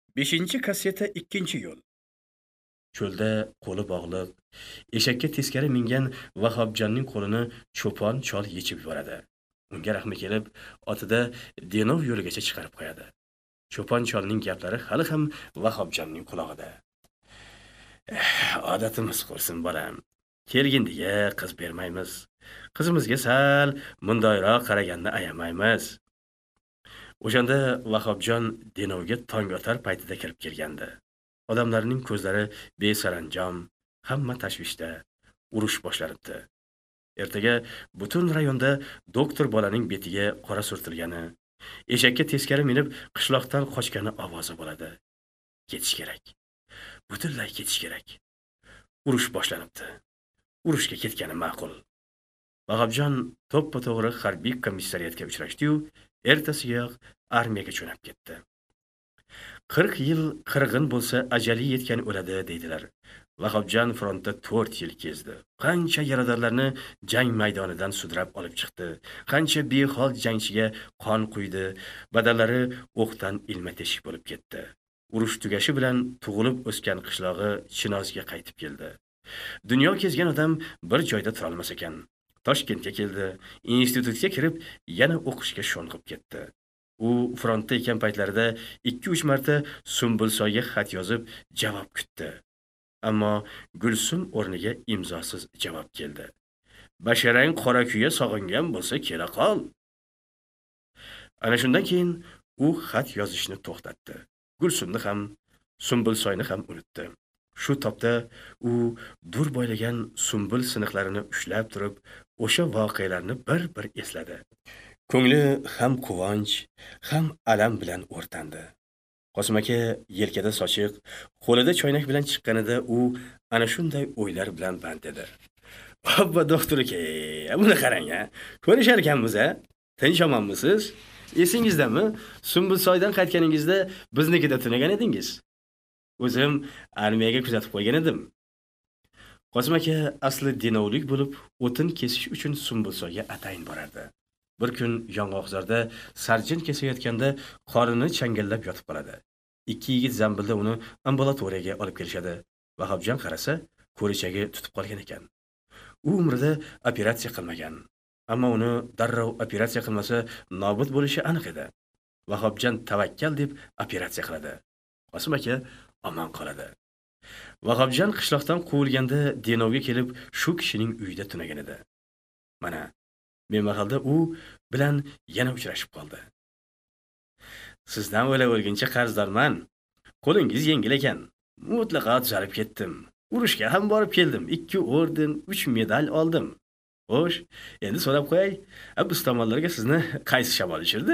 5-kasseta 2-yo'l. Cho'lda qo'li bog'liq, eshakka teskari mingan Vahobjonning qo'lini cho'pon chol yechib yuboradi. Unga rahmi kelib, otida Denov yo'ligacha chiqarib qo'yadi. Cho'pon cholning gaplari hali ham Vahobjonning qulog'ida. Odatimiz qursin bolam. Kelgindiga qiz bermaymiz. Qizimizga sal mundoyroq qaraganni ayamaymiz. O'shanda Vahobjon Denovga tong otar paytida kirib kelgandi. Odamlarning ko'zlari besaranjom, hamma tashvishda, urush boshlanibdi. Ertaga butun rayonda doktor bolaning betiga qora surtilgani, eshakka teskari minib qishloqdan qochgani ovozi bo'ladi. Ketish kerak. Butunlay ketish kerak. Urush boshlanibdi. Urushga ketgani ma'qul. Vahobjon to'ppa-to'g'ri harbiy komissariyatga uchrashdi-yu, ertasigayoq armiyaga jo'nab ketdi. 40 yil qirg'in bo'lsa ajali yetgan o'ladi deydilar. Vahobjon frontda 4 yil kezdi. Qancha yaradorlarni jang maydonidan sudrab olib chiqdi. Qancha behol jangchiga qon quydi. Badallari o'qdan ilma-teshik bo'lib ketdi. Urush tugashi bilan tug'ilib o'sgan qishlog'i Chinozga qaytib keldi. Dunyo kezgan odam bir joyda tura olmas ekan. Toshkentga keldi. Institutga kirib, yana o'qishga sho'ng'ib ketdi. U frontda ekan paytlarida 2-3 marta Sumbulsoyga xat yozib javob kutdi. Ammo Gulsum o'rniga imzosiz javob keldi. Basharang qora kuya sog'ingan bo'lsa kela qol. Ana shundan keyin u xat yozishni to'xtatdi. Gulsumni ham, Sumbulsoyni ham unutdi. Shu topda u dur boylagan sumbul siniqlarini ushlab turib, o'sha voqealarni bir-bir esladi. Ko'ngli ham quvonch, ham alam bilan o'rtandi. Qosim aka yelkada sochiq, qo'lida choynak bilan chiqqanida u ana shunday o'ylar bilan band edi. "Obbo doktor aka, buni qarang-a. Ko'rishar ekanmiz-a? Tinch omonmisiz? Esingizdami? Sumbulsoydan qaytganingizda biznikida tunagan edingiz. O'zim armiyaga kuzatib qo'ygan edim." Qosim aka asli Denovlik bo'lib, o'tin kesish uchun Sumbulsoyga atayin borardi. Bir kun yong'oqzorda sarjin kesayotganda qorini changallab yotib qoladi. Ikki yigit zambilda uni ambulatoriyaga olib kelishadi. Vahobjon qarasa, ko'richagi tutib qolgan ekan. U umrida operatsiya qilmagan. Ammo uni darrov operatsiya qilmasa nobud bo'lishi aniq edi. Vahobjon tavakkal deb operatsiya qiladi. Qosim aka omon qoladi. Vahobjon qishloqdan quvilganda Denovga kelib, shu kishining uyida tunagan edi. Mana Bemahalda u bilan yana uchrashib qoldi. "Sizdan o'la o'lguncha qarzdorman. Qo'lingiz yengil ekan. Mutlaqo tuzalib ketdim. Urushga ham borib keldim. 2 orden, 3 medal oldim. Xo'sh, endi so'rab qo'yay, biz tomonlarga sizni qaysi shamol uchirdi?"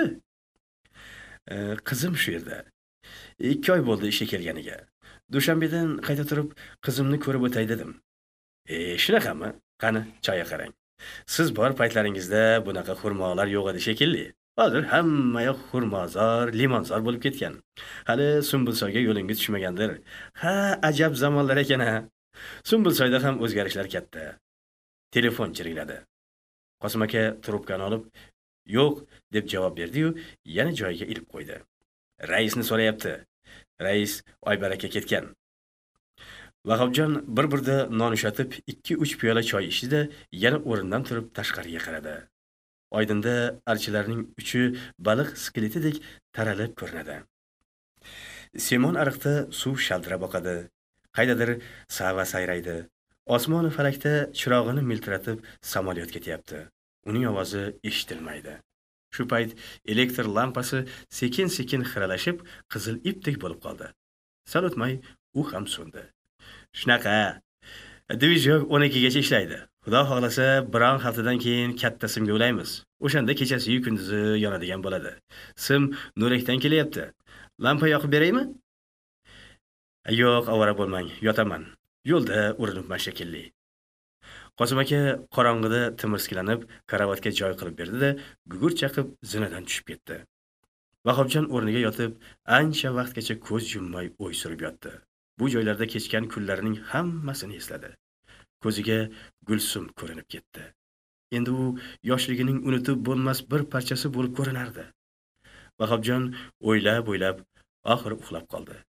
Qizim shu yerda. 2 oy bo'ldi ishga kelganiga. Dushanbedan qayta turib qizimni ko'rib o'tay dedim. Shunaqami? Qani, choyga qarang. Siz bor paytlaringizda bunaqa xurmolar yo'q edi shekilli. Hozir hamma yoq xurmozor, limonzor bo'lib ketgan. Hali Sumbulsoyga yo'lingiz tushmagandir. Ha, ajab zamonlar ekan-a. Sumbulsoyda ham o'zgarishlar katta. Telefon chiringladi. Qosim aka trubkani olib, "Yo'q" deb javob berdi-yu, yana joyiga ilib qo'ydi. "Raisni so'rayapti. Rais Oybaraka ketgan." Vahobjon bir-birda non ushatib 2-3 piyola choy ichdi-da, yana o'rnidan turib tashqariga qaradi. Oydinda archilarning uchi baliq skeletidek taralib ko'rinadi. Simon ariqda suv shaldirab oqadi. Qaydadir sava sayraydi. Osmon falakda chirog'ini miltiratib samolyot ketyapti. Uning ovozi eshitilmaydi. Shu payt elektr lampasi sekin-sekin xiralashib, qizil ipdek bo'lib qoldi. Sal o'tmay u ham so'ndi. Shunaqa. Divizion 12 gacha ishlaydi. Xudo xohlasa, biron haftadan keyin katta simga ulaymiz. O'shanda kechasi-yu kunduzi yonadigan bo'ladi. Sim Nurekdan kelyapti. Lampa yoqib beraymi? Yo'q, avara bo'lmang, yotaman. Yo'lda urinibman shekilli. Qosim aka qorong'ida timirskilanib, karavotga joy qilib berdi-da, gugurt chaqib zinadan tushib ketdi. Vahobjon o'rniga yotib, ancha vaqtgacha ko'z yummay o'y surib yotdi. Bu joylarda kechgan kunlarining hammasini esladi. Ko'ziga Gulsum ko'rinib ketdi. Endi u yoshligining unutib bo'lmas bir parchasi bo'lib ko'rinardi. Vahobjon o'ylab oxiri uxlab qoldi.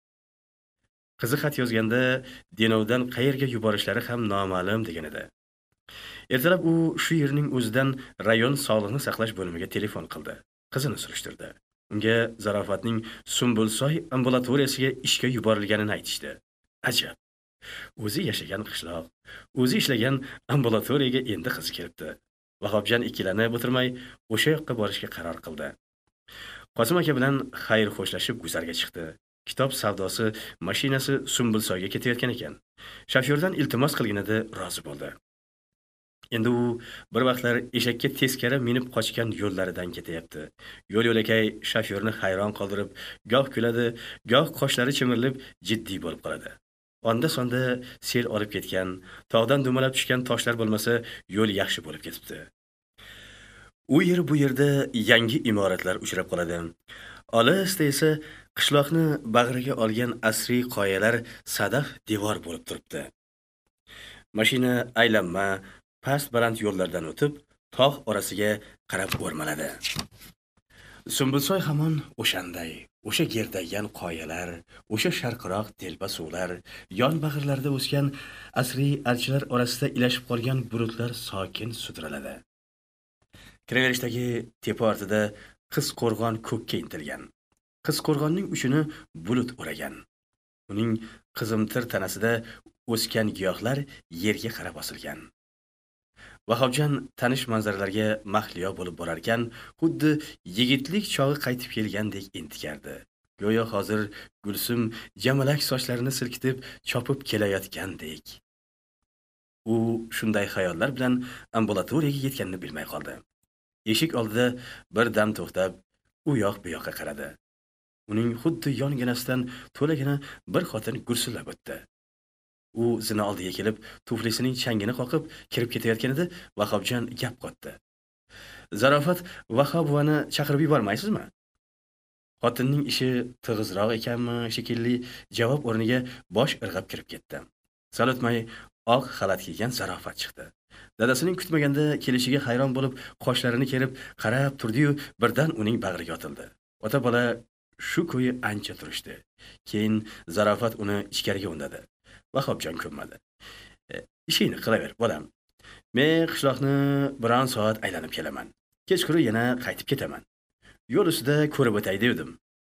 Qizi xat yozganda Denovdan qayerga yuborishlari ham noma'lum degan edi. Ertalab u shu yerning o'zidan rayon sog'liqni saqlash bo'limiga telefon qildi. Qizini surishtirdi. Unga Zarofatning Sumbulsoy ambulatoriyasiga ishga yuborilganini aytishdi. Ajab. O'zi yashagan qishloq, o'zi ishlagan ambulatoriyaga endi qizi kelibdi. Vahobjon ikkilanib o'tirmay o'sha yoqqa borishga qaror qildi. Qosim aka bilan xayr xo'shlashib guzarga chiqdi. Kitob savdosi mashinasi Sumbulsoyga ketayotgan ekan. Shofyordan iltimos qilganida rozi bo'ldi. Endi u bir vaqtlar eshakka teskari minib qochgan yo'llaridan ketayapti. Yo'l-yo'lakay shofyorni hayron qoldirib, goh kuladi, goh qoshlari chimirilib jiddiy bo'lib qoladi. Onda-sonda sel olib ketgan, tog'dan dumalab tushgan toshlar bo'lmasa, yo'l yaxshi bo'lib ketibdi. U yer bu yerda yangi imoratlar uchrab qoladi. Olisda esa qishloqni bag'riga olgan asriy qoyalar sadaf devor bo'lib turibdi. Mashina aylanma, past baland yo'llardan o'tib, tog' orasiga qarab o'rmaladi. Sumbulsoy hamon o'shanday, o'sha gerdaygan qoyalar, o'sha sharqiroq telba suvlar, yon bag'irlarda o'sgan asriy archalar orasida ilashib qolgan bulutlar sokin sudraladi. Kiraverishdagi tepa ortida Qizqo'rg'on ko'kka intilgan. Qizqo'rg'onning uchini bulut o'ragan. Uning qizimtir tanasida o'sgan giyohlar yerga qarab osilgan. Vahobjon tanish manzaralarga mahliyo bo'lib borar ekan, xuddi yigitlik chog'i qaytib kelgandek intikardi. Go'yo hozir Gulsum jamalak sochlarini silkitib chopib kelayotgandek. U shunday xayollar bilan ambulatoriyaga yetganini bilmay qoldi. Eshik oldida bir dam to'xtab, u yoq bu yoqqa qaradi. Uning xuddi yonginasidan to'lagina bir xotin gursillab o'tdi. U zina oldiga kelib, tuflisining changini qoqib kirib ketayotganida Vahobjon gap qotdi. Zarofat Vahobovani chaqirib yubormaysizmi? Xotinning ishi tig'izroq ekanmi, shekilli javob o'rniga bosh irg'ab kirib ketdi. Sal o'tmay oq xalat kiygan Zarofat chiqdi. Dadasining kutmaganda kelishiga hayron bo'lib, qoshlarini kerib qarab turdi-yu, birdan uning bag'riga otildi. Ota-bola shu ko'yi ancha turishdi. Keyin Zarofat uni ichkariga undadi. Vahobjon ko'nmadi. Ishingni qilaver, bolam. Men qishloqni biron soat aylanib kelaman. Kechqurun yana qaytib ketaman. Yo'l ustida ko'rib o'tay dedim.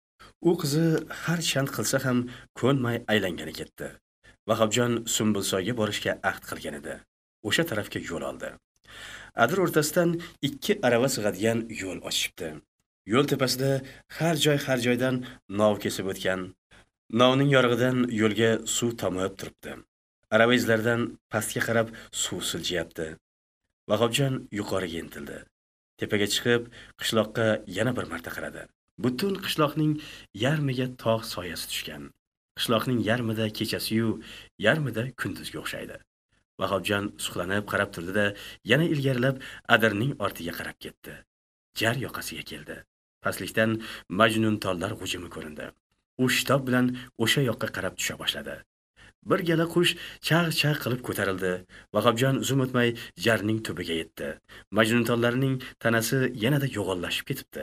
U qizi har chand qilsa ham ko'nmay aylangani ketdi. Vahobjon Sumbulsoyga borishga ahd qilgan edi. O'sha tarafga yo'l oldi. Adir o'rtasidan ikki arava sig'adigan yo'l ochibdi. Yo'l tepasida har joydan nov kesib o'tgan. Novning yorig'idan yo'lga suv tomib turibdi. Arava izlaridan pastga qarab suv siljiyapti. Vahobjon yuqoriga intildi. Tepaga chiqib, qishloqqa yana bir marta qaradi. Butun qishloqning yarmiga tog' soyasi tushgan. Qishloqning yarmida kechasi-yu, yarmida kunduzga o'xshaydi. Vahobjon suqlanib qarab turdi-da, yana ilgarilab Adirning ortiga qarab ketdi. Jar yoqasiga keldi. Pastlikdan majnun tollar hujumi ko'rindi. U shitob bilan o'sha yoqqa qarab tusha boshladi. Bir gala qush chaq-chaq qilib ko'tarildi. Vahobjon zum o'tmay jarning tubiga yetdi. Majnuntollarning tanasi yanada yo'g'onlashib ketibdi.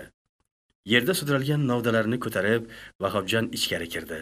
Yerda sudralgan novdalarini ko'tarib, Vahobjon ichkari kirdi.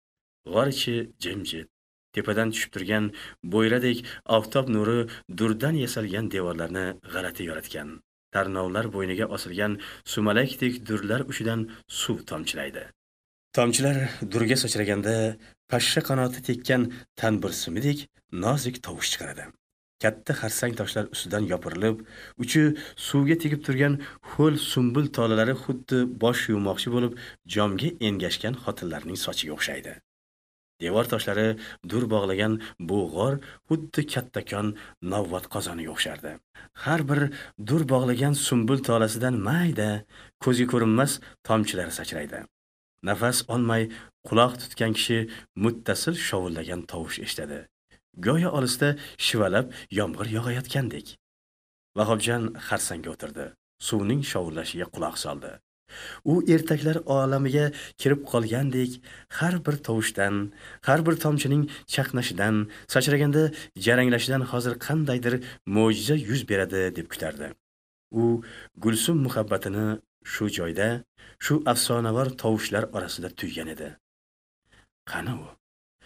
G'or ichi jimjit. Tepadan tushib turgan bo'yradek oftob nuri durdan yasalgan devorlarni g'alati yoratgan. Tarnovlar bo'yniga osilgan sumalakdek durlar uchidan suv tomchilaydi. Tomchilar durga sachraganda pashsha qanoti tekkan tanbur simidek nozik tovush chiqaradi. Katta xarsang toshlar ustidan yopirilib, uchi suvga tegib turgan ho'l sumbul tolalari xuddi bosh yuvmoqchi bo'lib, jomga engashgan xotinlarning sochiga o'xshaydi. Devor toshlari dur bog'lagan bu g'or xuddi kattakon novvot qozoniga o'xshardi. Har bir dur bog'lagan sumbul tolasidan mayda, ko'zga ko'rinmas tomchilar sachraydi. Nafas olmay quloq tutgan kishi muttasil shovullagan tovush eshitadi. Go'yo olisda shivalab yomg'ir yog'ayotgandek. Vahobjon xarsangga o'tirdi. Suvning shovullashiga quloq soldi. U ertaklar olamiga kirib qolgandek, har bir tovushdan, har bir tomchining chaqnashidan, sachraganda jaranglashidan hozir qandaydir mo'jiza yuz beradi deb kutardi. U Gulsum muhabbatini shu joyda, shu afsonavor tovushlar orasida tuygan edi. Qani u?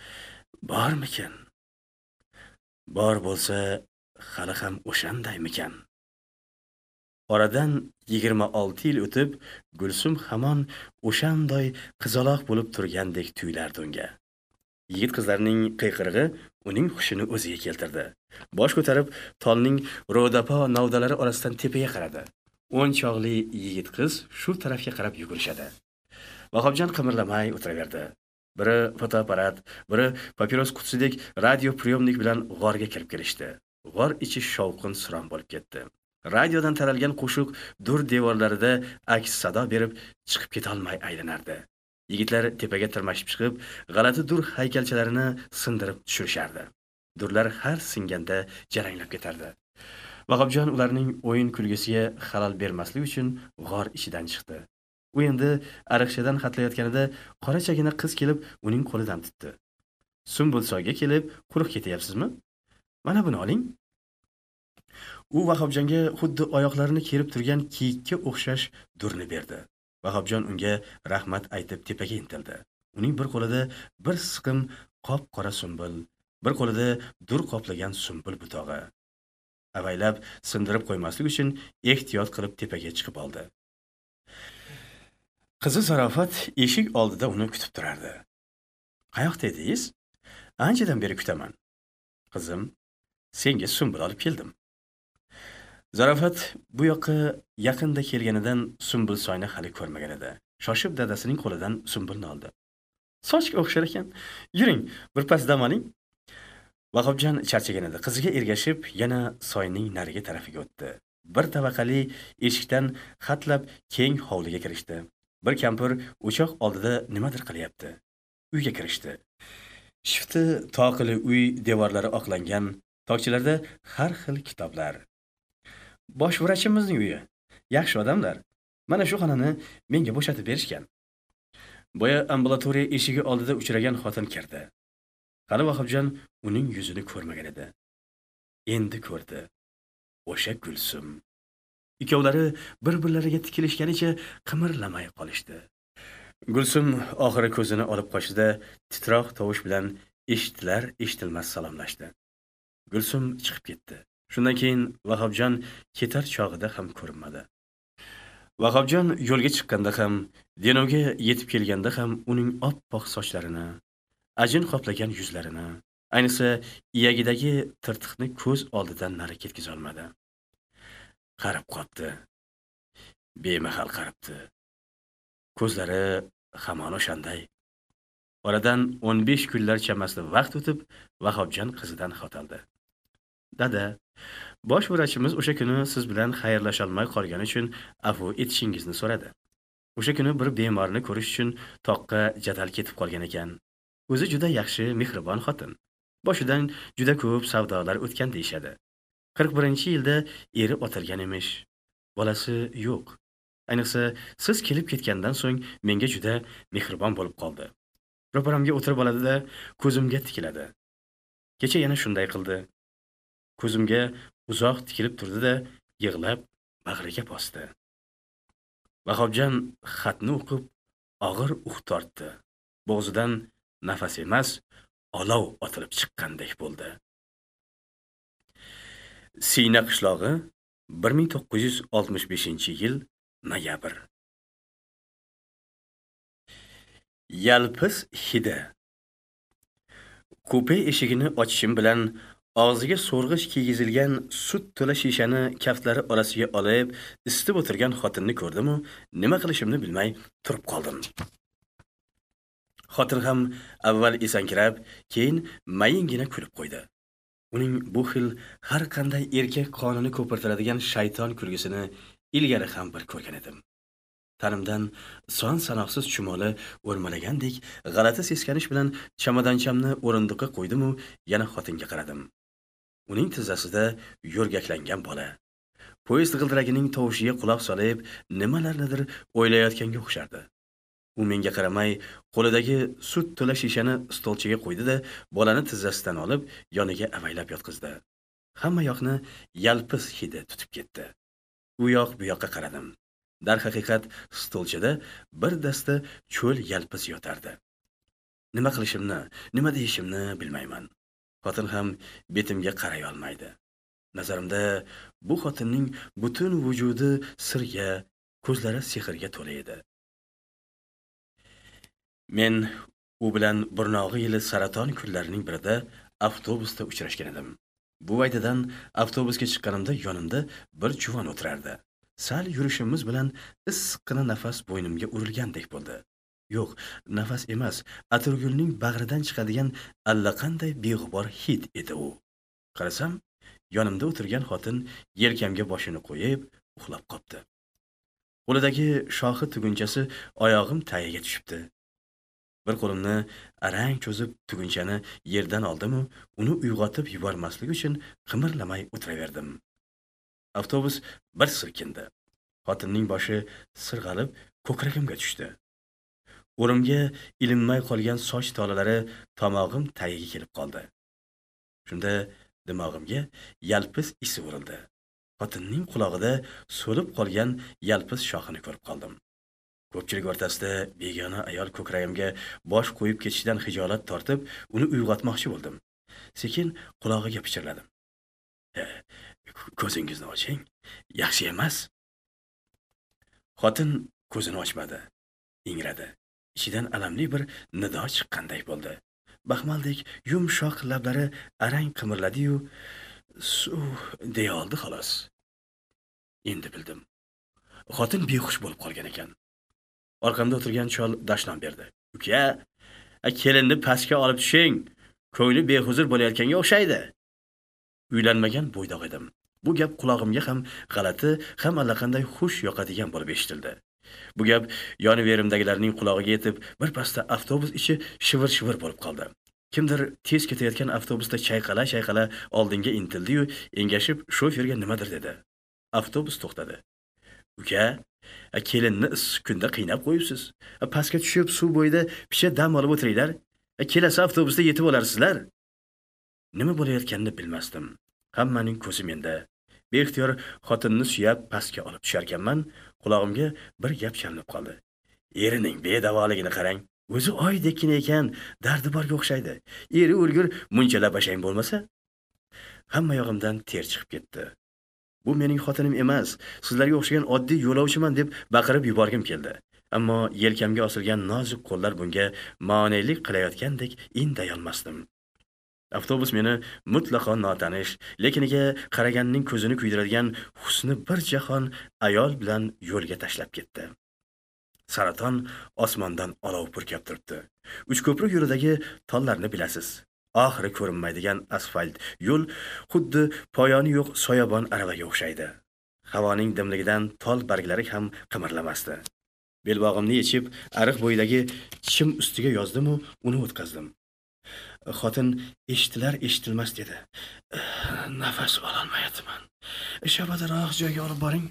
Bormikan? Bor bo'lsa, hali ham o'shandaymikan? Oradan 26 yil o'tib, Gulsum hamon o'shanday qizaloq bo'lib turgandek tuyulardi unga. Yigit-qizlarning qiyqirig'i uning hushini o'ziga keltirdi. Bosh ko'tarib, tolning ro'dapo novdalari orasidan tepaga qaradi. 10 chog'li yigit-qiz shu tarafga qarab yugurishadi. Vahobjon qimirlamay o'tiraverdi. Biri fotoapparat, biri papiros qutisidek radio priyomnik bilan g'orga kirib kelishdi. G'or ichi shovqin suron bo'lib ketdi. Radiodan taralgan qo'shiq dur devorlarida aks sado berib, chiqib ketolmay aylanardi. Yigitlar tepaga tirmashib chiqib, g'alati dur haykalchalarini sindirib tushirishardi. Durlar har singanda jaranglab ketardi. Vahobjon ularning o'yin kulgisiga xalal bermaslik uchun g'or ichidan chiqdi. U endi ariqchadan xatlayotganida qorachagina qiz kelib uning qo'lidan tutdi. Sumbulsoyga kelib quruq ketyapsizmi? Mana buni oling. U Vahobjonga xuddi oyoqlarini kerib turgan kiyikka o'xshash durni berdi. Vahobjon unga rahmat aytib tepaga intildi. Uning bir qo'lida bir siqim qop-qora sumbul, bir qo'lida dur qoplagan sumbul butog'i. Avaylab sindirib qo'ymaslik uchun ehtiyot qilib tepaga chiqib oldi. Qizi Zarofat eshik oldida uni kutib turardi. "Qayoqda edingiz? Anchadan beri kutaman." "Qizim, senga sumbul olib keldim." Zarofat bu yoqqa yaqinda kelganidan Sumbulsoyni hali ko'rmagan edi. Shoshib dadasining qo'lidan sumbulni oldi. "Sochga o'xshar ekan. Yuring, bir pas dam oling." Vahobjon charchagan edi. Qiziga ergashib, yana soyning narigi tarafiga o'tdi. Bir tabaqali eshikdan xatlab keng hovliga kirishdi. Bir kampir o'choq oldida nimadir qilyapti. Uyga kirishdi. Shifti toqili uy devorlari oqlangan, tokchalarda har xil kitoblar. "Bosh vrachimizning uyi. Yaxshi odamlar. Mana shu xonani menga bo'shatib berishgan." Boya ambulatoriya eshigi oldida uchragan xotin kirdi. Hali Vahobjon uning yuzini ko'rmagan edi. Endi ko'rdi. O'sha Gulsum. Ikkovlari bir-birlariga tikilishganicha qimirlamay qolishdi. Gulsum oxiri ko'zini olib qochdi-da, titroq tovush bilan eshitilar-eshitilmas salomlashdi. Gulsum chiqib ketdi. Shundan keyin Vahobjon ketar chog'ida ham ko'rinmadi. Vahobjon yo'lga chiqqanda ham, Denovga yetib kelganda ham uning oppoq sochlarini, ajin qoplagan yuzlarini, ayniqsa iyagidagi tirtiqni ko'z oldidan nari ketkiza olmadi. Qarab qotdi. Bemahal qarabdi. Ko'zlari hamon o'shanday. Oradan 15 kunlar chamasida vaqt o'tib, Vahobjon qizidan xat oldi. "Dada, bosh vrachimiz o'sha kuni siz bilan xayrlasha olmay qolgani uchun afv etishingizni so'radi. O'sha kuni bir bemorni ko'rish uchun toqqa jadal ketib qolgan ekan. O'zi juda yaxshi, mehribon xotin. Boshidan juda ko'p savdolar o'tgan deyshadi. 41-yilda eri otilgan emish. Bolasi yo'q. Ayniqsa siz kelib ketgandan so'ng menga juda mehribon bo'lib qoldi. Ro'paramga o'tirib oladi-da, ko'zimga tikiladi. Kecha yana shunday qildi. Ko'zimga uzoq tikilib turdi-da, yig'lab bag'riga bosdi." Vahobjon xatni o'qib, og'ir tortdi. Bo'g'zidan nafas emas, olov otilib chiqqandek bo'ldi. Siyna qishlog'i 1965-yil noyabr. Yalpiz hidi. Kupe eshigini ochishim bilan og'ziga so'rg'ich kiygizilgan sut to'la shishani kaftlari orasiga olib, isitib o'tirgan xotinni ko'rdim-u, nima qilishimni bilmay turib qoldim. Xotin ham avval esankirab, keyin mayingina kulib qo'ydi. Uning bu xil har qanday erkak qonini ko'pirtiradigan shayton kulgisini ilgari ham bir ko'rgan edim. Tanimdan son sanoqsiz chumoli o'rmalagandek g'alati seskanish bilan chamodanchamni o'rindiqqa qo'ydim-u, yana xotinga qaradim. Uning tizzasida yo'rgaklangan bola. Poyezd g'ildiragining tovushiga quloq solib, nimalarnidir o'ylayotganga o'xshardi. U menga qaramay, qo'lidagi sut to'la shishani stolchaga qo'ydi-da, bolani tizzasidan olib, yoniga avaylab yotqizdi. Hamma yoqni yalpiz hidi tutib ketdi. U yoq bu yoqqa qaradim. Dar haqiqat stolchada bir dasta cho'l yalpiz yotardi. Nima qilishimni, nima deyishimni bilmayman. Xotin ham betimga qaray olmaydi. Nazarimda bu xotinning butun vujudi sirga, ko'zlari sehrga to'la edi. Men u bilan Burnog'i yili saraton kunlarining birida avtobusda uchrashgan edim. Bu vaydadan avtobusga chiqqanimda yonimda bir juvon o'tirardi. Sal yurishimiz bilan issiqqina nafas bo'ynimga urilgandek bo'ldi. Yo'q, nafas emas, atirgulning bag'ridan chiqadigan allaqanday beg'ubor hid edi u. Qarasam, yonimda o'tirgan xotin yelkamga boshini qo'yib, uxlab qopti. Qo'lidagi shoxi tugunchasi oyog'im tagiga tushibdi. Bir qo'limni arang cho'zib tugunchani yerdan oldim-u, uni uyg'otib yubormaslik uchun qimirlamay o'tiraverdim. Avtobus bir silkindi. Xotinning boshi sirg'alib ko'kragimga tushdi. O'rimga ilinmay qolgan soch tolalari tomog'im tagiga kelib qoldi. Shunda dimog'imga yalpiz isi urildi. Xotinning qulog'ida so'lib qolgan yalpiz shoxini ko'rib qoldim. Ko'pchilik o'rtasida begona ayol ko'kragimga bosh qo'yib ketishidan xijolat tortib, uni uyg'otmoqchi bo'ldim. Sekin qulog'iga pichirladim. Ko'zingizni oching, yaxshi emas. Xotin ko'zini ochmadi, ingradi. Ichidan alamli bir nido chiqqanday bo'ldi. Baxmaldek yumshoq lablari arang qimirladi-yu, suv deya oldi xolos. Endi bildim. Xotin behush bo'lib qolgan ekan. Orqamda o'tirgan chol dashnom berdi. Uka, kelinni pastga olib tushing. Ko'ngli behuzur bo'layotganga o'xshaydi. Uylanmagan bo'ydoq edim. Bu gap qulog'imga ham g'alati, ham allaqanday xush yoqadigan bo'lib eshitildi. Bu gap yoniverimdagilarning qulog'iga yetib, birpasda avtobus ichi shivir-shivir bo'lib qoldi. Kimdir tez ketayotgan avtobusda chayqala-chayqala oldinga intildi-yu, engashib shoferga nimadir dedi. Avtobus to'xtadi. Uka, kelinni issiq kunda qiynab qo'yibsiz. Pastga tushib suv bo'yida picha dam olib o'tiringlar. Kelasi avtobusda yetib olarsizlar. Nima bo'layotganini bilmasdim. Hammaning ko'zi menda. Beixtiyor xotinni suyab pastga olib tushar ekanman, qulog'imga bir gap chalinib qoldi. Erining bedavoligini qarang. O'zi oydekkina ekan, dardi borga o'xshaydi. Eri o'lgur munchalab bashang bo'lmasa, hamma yog'imdan ter chiqib ketdi. Bu mening xotinim emas, sizlarga o'xshagan oddiy yo'lovchiman deb baqirib yuborgim keldi. Ammo yelkamga osilgan nozik qo'llar bunga monelik qilayotgandek inday olmasdim. Avtobus meni mutlaqo notanish, lekiniga qaraganning ko'zini kuydiradigan husni bir jahon ayol bilan yo'lga tashlab ketdi. Saraton osmondan olov purkab turibdi. Uchko'prik yo'lidagi tollarni bilasiz. Oxiri ko'rinmaydigan asfalt yo'l xuddi poyoni yo'q soyabon aravaga o'xshaydi. Havoning dimligidan tol barglari ham qimirlamasdi. Belbog'imni yechib, ariq bo'yidagi chim ustiga yozdim-u, uni o'tkazdim. Xotin eshitilar-eshitilmas dedi. Nafas ololmayapman. Shabadaroq joyga olib boring.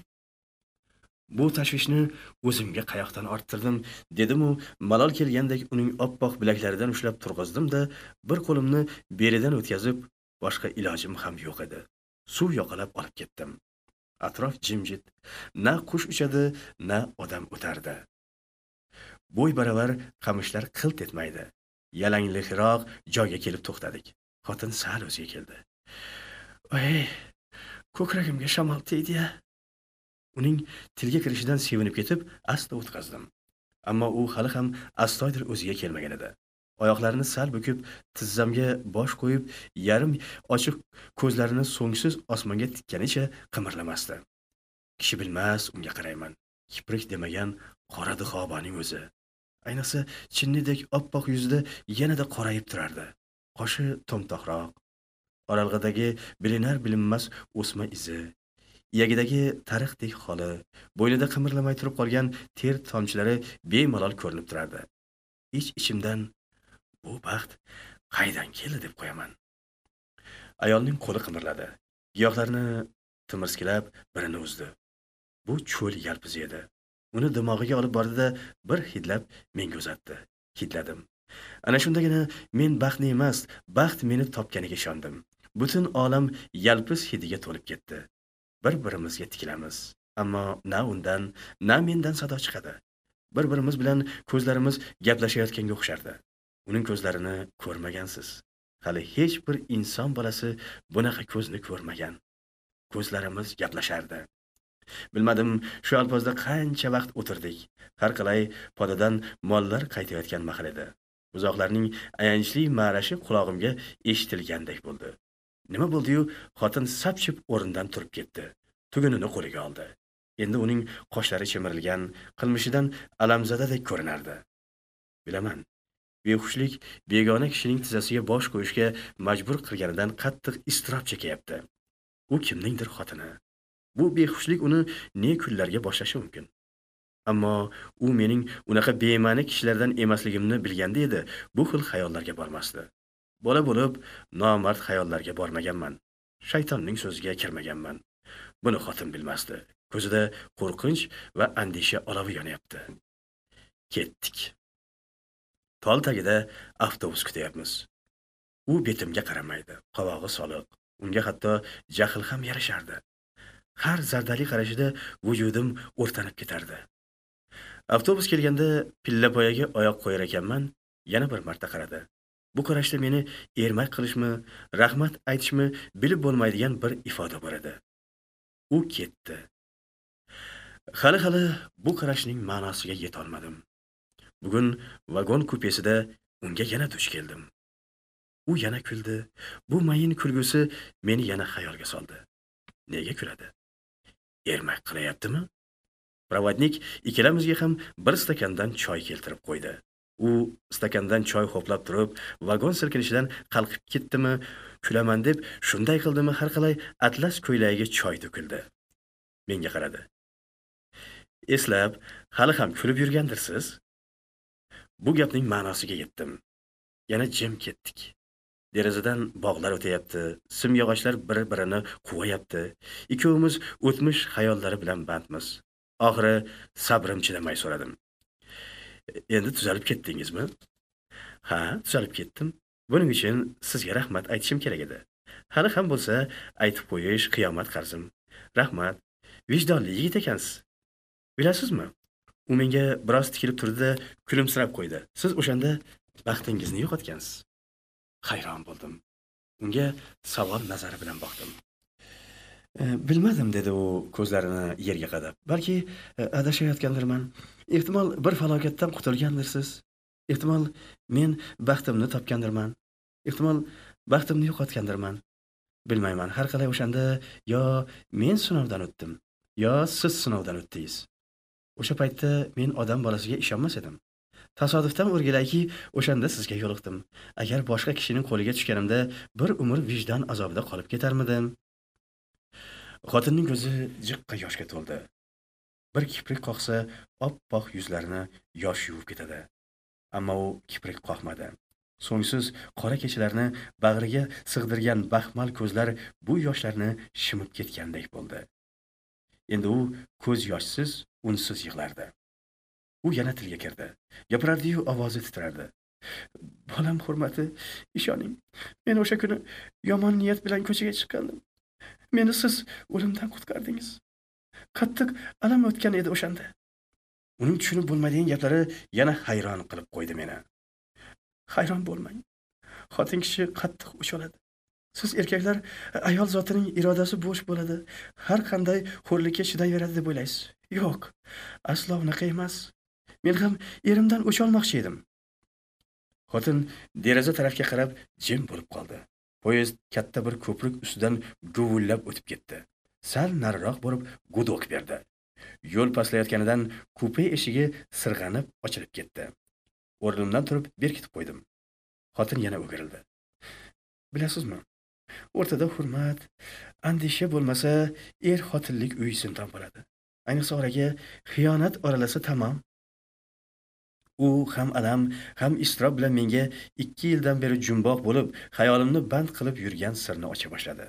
Bu tashvishni o'zimga qayoqdan orttirdim, dedim-u, malol kelgandek uning oppoq bilaklaridan ushlab turg'izdim-da, bir qo'limni belidan o'tkazib, boshqa ilojim ham yo'q edi. Suv yoqalab olib ketdim. Atrof jimjit. Na qush uchadi, na odam o'tardi. Bo'y baravar qamishlar qilt etmaydi. Yalanglikroq joyga kelib to'xtadik. Xotin sal o'ziga keldi. "Voy, ko'kragimga shamol tegdi-ya." Uning tilga kirishidan sevinib ketib, asta o'tkazdim. Ammo u hali ham astoydil o'ziga kelmagan edi. Oyoqlarini sal bukib, tizzamga bosh qo'yib, yarim ochiq ko'zlarini so'ngsiz osmonga tikkanicha qimirlamasdi. Kishi bilmas, unga qarayman. Kiprik demagan qora dihobaning o'zi. Ayniqsa, chinnidek oppoq yuzida yanada qorayib turardi. Qoshi to'mtoqroq. Oralg'idagi bilinar bilinmas o'sma izi, iyagidagi tariqdek xoli, bo'ynida qimirlamay turib qolgan ter tomchilari bemalol ko'rinib turardi. Ich-ichimdan bu baxt qaydan keldi deb qo'yaman. Ayolning qo'li qimirladi. Giyohlarni timirskilab birini uzdi. Bu cho'l yalpizi edi. Uni dimog'iga olib bordi-da, bir hidlab menga uzatdi. Hidladim. Ana shundagina men baxtni emas, baxt meni topganiga ishondim. Butun olam yalpiz hidiga to'lib ketdi. Bir-birimizga tikilamiz. Ammo na undan, na mendan sado chiqadi. Bir-birimiz bilan ko'zlarimiz gaplashayotganga o'xshardi. Uning ko'zlarini ko'rmagansiz. Hali hech bir inson bolasi bunaqa ko'zni ko'rmagan. Ko'zlarimiz gaplashardi. Bilmadim, shu alpozda qancha vaqt o'tirdik. Har qalay podadan mollar qaytayotgan mahal edi. Uzoqlarning ayanchli ma'rashi qulog'imga eshitilgandek bo'ldi. Nima bo'ldi-yu, xotin sapchib o'rnidan turib ketdi. Tugunini qo'liga oldi. Endi uning qoshlari chimirilgan, qilmishidan alamzadadek ko'rinardi. Bilaman, behushlik begona kishining tizzasiga bosh qo'yishga majbur qilganidan qattiq iztirob chekyapti. U kimningdir xotini. Bu behushlik uni ne kunlarga boshlashi mumkin. Ammo u mening unaqa bema'ni kishilardan emasligimni bilganda edi, bu xil xayollarga bormasdi. Bola bo'lib, nomard xayollarga bormaganman. Shaytonning so'ziga kirmaganman. Buni xotin bilmasdi. Ko'zida qo'rqinch va andisha olovi yonyapti. Ketdik. Tol tagida avtobus kutyapmiz. U betimga qaramaydi. Qovog'i soliq. Unga hatto jahl ham yarashardi. Har zardali qarashida vujudim o'rtanib ketardi. Avtobus kelganda pillapoyaga oyoq qo'yar ekanman, yana bir marta qaradi. Bu qarashda meni ermak qilishmi, rahmat aytishmi bilib bo'lmaydigan bir ifoda bor edi. U ketdi. Hali bu qarashning ma'nosiga yeta olmadim. Bugun vagon kupesida unga yana duch keldim. U yana kuldi. Bu mayin kulgusi meni yana xayolga soldi. Nega kuladi? Ermak qilyaptimi? Provodnik ikkalamizga ham bir stakandan choy keltirib qo'ydi. U stakandan choy ho'plab turib, vagon silkinishidan qalqib ketdimi, kulaman deb shunday qildimi, har qalay atlas ko'ylagiga choy to'kildi. Menga qaradi. Eslab, hali ham kulib yurgandirsiz? Bu gapning ma'nosiga yetdim. Yana jim ketdik. Derazadan bog'lar o'tayapti, simyog'ochlar bir-birini quvayapti. Ikkovimiz o'tmish xayollari bilan bandmiz. Oxiri sabrim chidamay so'radim. Endi tuzalib ketdingizmi? Ha, tuzalib ketdim. Buning uchun sizga rahmat aytishim kerak edi. Hali ham bo'lsa aytib qo'yish qiyomat qarzim. Rahmat. Vijdonli yigit ekansiz. Bilasizmi? U menga biroz tikilib turdi-da, kulimsirab qo'ydi. Siz o'shanda baxtingizni yo'qotgansiz. Hayron bo'ldim. Unga savol nazari bilan boqdim. Bilmadim, dedi u ko'zlarini yerga qadab. Balki adashayotgandirman. Ehtimol bir falokatdan qutulgandirsiz. Ehtimol men baxtimni topgandirman. Ehtimol baxtimni yo'qotgandirman. Bilmayman. Har qalay o'shanda yo men sinovdan o'tdim, yo siz sinovdan o'tdingiz. O'sha paytda men odam bolasiga ishonmas edim. Tasodifdan o'rgilayki, o'shanda sizga yo'liqdim. Agar boshqa kishining qo'liga tushganimda bir umr vijdon azobida qolib ketarmidim? Xotinning ko'zi jiqqa yoshga to'ldi. Bir kiprik qoqsa, oppoq yuzlarini yosh yuvib ketadi. Ammo u kiprik qoqmadi. So'ngsiz qora kechalarni bag'riga sig'dirgan baxmal ko'zlar bu yoshlarni shimib ketgandek bo'ldi. Endi u ko'z yoshsiz, unsiz yig'lardi. U yana tilga kirdi. Gapirardi-yu, ovozi titrardi. Bolam hurmati, ishoning. Men o'sha kuni yomon niyat bilan ko'chaga chiqqandim. Meni siz o'limdan qutqardingiz. Qattiq alam o'tgan edi o'shanda. Uning tushunib bo'lmaydigan gaplari yana hayron qilib qo'ydi meni. Hayron bo'lmang. Xotin kishi qattiq o'ch oladi. Siz erkaklar ayol zotining irodasi bo'sh bo'ladi. Har qanday xo'rlikka chidayveradi deb o'ylaysiz. Yo'q, aslo unaqa emas. Men ham erimdan o'ch olmoqchi edim. Xotin deraza tarafga qarab jim bo'lib qoldi. Poyezd katta bir ko'prik ustidan guvullab o'tib ketdi. Sal nariroq borib gudok berdi. Yo'l pastlayotganidan kupe eshigi sirg'anib ochilib ketdi. O'rnimdan turib berkitib qo'ydim. Xotin yana o'girildi. Bilasizmi? O'rtada hurmat, andisha bo'lmasa, xotinlik uy zindon bo'ladi. Ayniqsa oraga xiyonat oralasa tamom. U ham alam, ham isrob bilan menga 2 yildan beri jumboq bo'lib, xayolimni band qilib yurgan sirni ocha boshladi.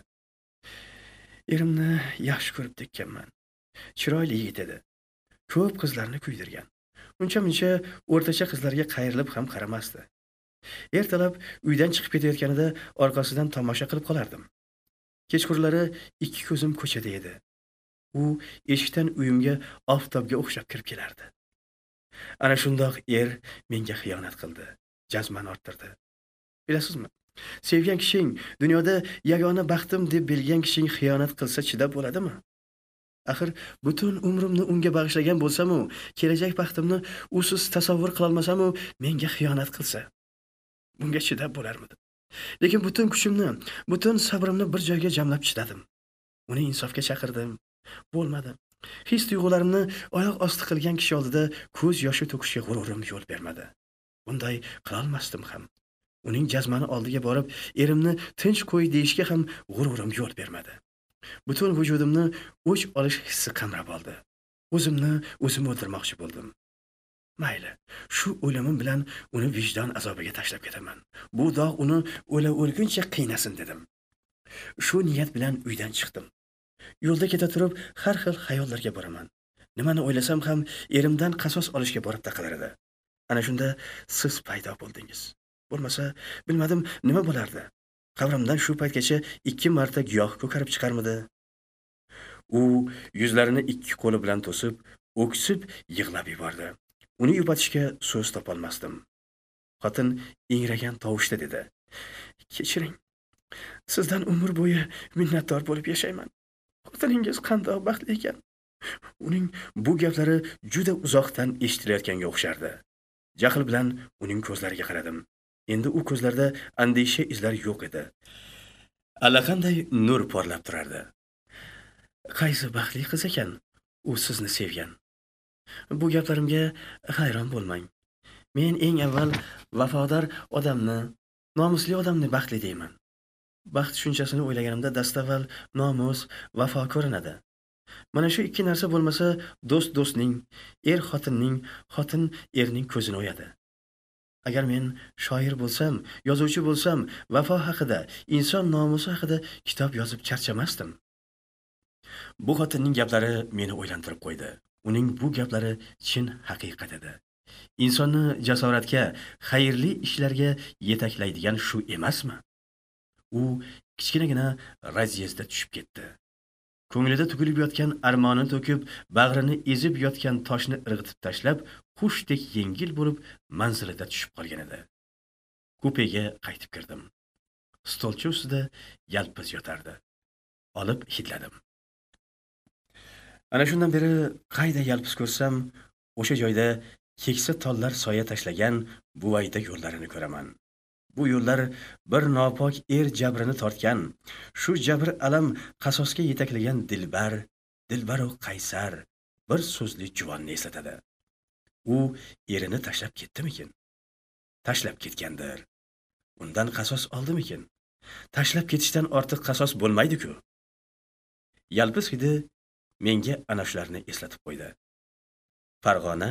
Erimni yaxshi ko'rib tekkanman. Chiroyli yigit edi. Ko'p qizlarni kuydirgan. Uncha-muncha o'rtacha qizlarga qayrilib ham qaramasdi. Ertalab uydan chiqib ketayotganida orqasidan tomosha qilib qolardim. Kechqurunlari 2 ko'zim ko'chada edi. U eshikdan uyimga oftobga o'xshab kirib kelardi. Ana shundoq menga xiyonat qildi. jazman orttirdi. Bilasizmi? Sevgan kishing, dunyoda yagona baxtim deb bilgan kishing xiyonat qilsa chidab bo'ladimi? Axir butun umrimni unga bag'ishlagan bo'lsam-u, kelajak baxtimni usiz tasavvur qila olmasam-u, menga xiyonat qilsa, bunga chidab bo'larmidim? Lekin butun kuchimni, butun sabrimni bir joyga jamlab chidadim. Uni insofga chaqirdim. Bo'lmadi. His-tuyg'ularimni oyoq osti qilgan kishi oldida ko'z yoshi to'kishga g'ururim yo'l bermadi. Bunday qila olmasdim ham. Uning jazmani oldiga borib, erimni tinch qo'y deyishga ham g'ururim yo'l bermadi. Butun vujudimni o'ch olish hissi qamrab oldi. O'zimni o'zim o'ldirmoqchi bo'ldim. Mayli, shu o'limim bilan uni vijdon azobiga tashlab ketaman. Bu dog' uni o'lguncha qiynasin dedim. Shu niyat bilan uydan chiqdim. Yo'lda keta turib har xil xayollarga boraman. Nimani o'ylasam ham erimdan qasos olishga borib taqalar edi. Ana shunda siz paydo bo'ldingiz. Bo'lmasa, bilmadim nima bo'lardi. Qabrimdan shu paytgacha 2 marta giyoh ko'karib chiqarmidi? U yuzlarini 2 qo'li bilan to'sib, o'ksib yig'lab yubordi. Uni yupatishga so'z topolmasdim. Xotin ingragan tovushda dedi: "Kechiring. Sizdan umr bo'yi minnatdor bo'lib yashayman. Xotiningiz qandoq baxtli ekan." Uning bu gaplari juda uzoqdan eshitilayotganga o'xshardi. Jahl bilan uning ko'zlariga qaradim. Endi u ko'zlarda andisha izlari yo'q edi. Allaqanday nur porlab turardi. Qaysi baxtli qiz ekan u sizni sevgan? Bu gaplarimga hayron bo'lmang. Men eng avval vafodor odamni, nomusli odamni baxtli deyman. Baxt tushunchasini o'ylaganimda dastavval nomus, vafo ko'rinadi. Mana shu ikki narsa bo'lmasa, do'st do'stning, er xotinning, xotin erning ko'zini o'yadi. Agar men shoir bo'lsam, yozuvchi bo'lsam, vafo haqida, inson nomusi haqida kitob yozib charchamasdim. Bu xotinning gaplari meni o'ylantirib qo'ydi. Uning bu gaplari chin haqiqat edi. Insonni jasoratga, xayrli ishlarga yetaklaydigan shu emasmi? U kichkinagina razyezda tushib ketdi. Ko'nglida tugilib yotgan armonini to'kib, bag'rini ezib yotgan toshni irg'itib tashlab, qushdek yengil bo'lib manzilida tushib qolgan edi. Kupega qaytib kirdim. Stolcha ustida yalpiz yotardi. Olib hidladim. Ana shundan beri qayda yalpiz ko'rsam, o'sha joyda keksa tollar soya tashlagan buvayda yo'llarini ko'raman. Bu yo'llar bir nopok er jabrini tortgan, shu jabr alam qasosga yetaklagan dilbar va qaysar bir so'zli juvonni eslatadi. U erini tashlab ketdimikin? Tashlab ketgandir. Undan qasos oldimikin? Tashlab ketishdan ortiq qasos bo'lmaydi-ku. Yalpiz hidi menga ana shularni eslatib qo'ydi. Farg'ona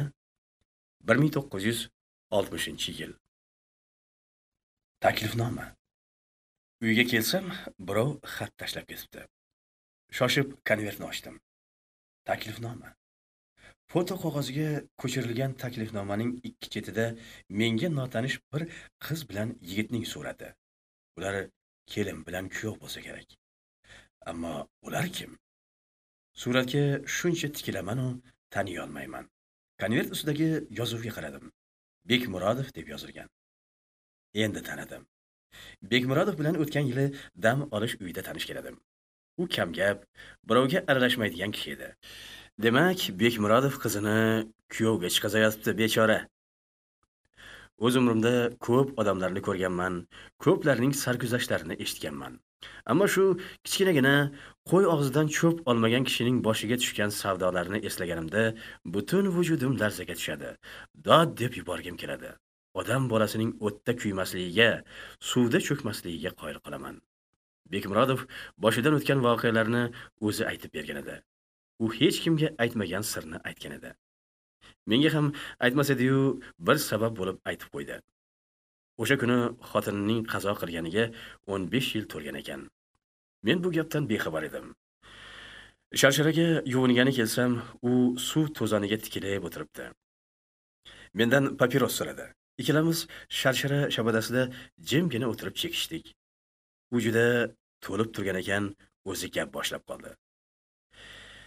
1960-yil. Taklifnoma. Uyga kelsam, birov xat tashlab ketibdi. Shoshib konvertni ochdim. Taklifnoma. Foto qog'oziga ko'chirilgan taklifnomaning ikki chetida menga notanish bir qiz bilan yigitning surati. Ular kelin bilan kuyov bo'lsa kerak. Ammo ular kim? Suratga shuncha tikilaman u taniy olmayman. Konvert ustidagi yozuvga qaradim. Bekmurodov deb yozilgan. Endi tanidim. Bekmurodov bilan o'tgan yili dam olish uyida tanishgan edim. U kamgap, birovga aralashmaydigan kishi edi. Demak, Bekmurodov qizini kuyovga chiqazayotibdi, bechora. O'z umrimda ko'p odamlarni ko'rganman, ko'plarning sarguzashtlarini eshitganman. Ammo shu kichkinagina qo'y og'zidan cho'p olmagan kishining boshiga tushgan savdolarni eslaganimda butun vujudim larzaga tushadi. Dod deb yuborgim keladi. Odam bolasining o'tda kuymasligiga, suvda cho'kmasligiga qoyil qolaman. Bekmurodov boshidan o'tgan voqealarni o'zi aytib bergan edi. U hech kimga aytmagan sirni aytgan edi. Menga ham aytmas edi-yu, bir sabab bo'lib aytib qo'ydi. O'sha kuni xotinining qazo qilganiga 15 yil to'lgan ekan. Men bu gapdan bexabar edim. Sharsharaga yuvingani kelsam, u suv to'zoniga tikilib o'tiribdi. Mendan papiros so'radi. Ikkalamiz sharshara shabadasida jimgina o'tirib chekishdik. U juda to'lib turgan ekan, o'zi gap boshlab qoldi.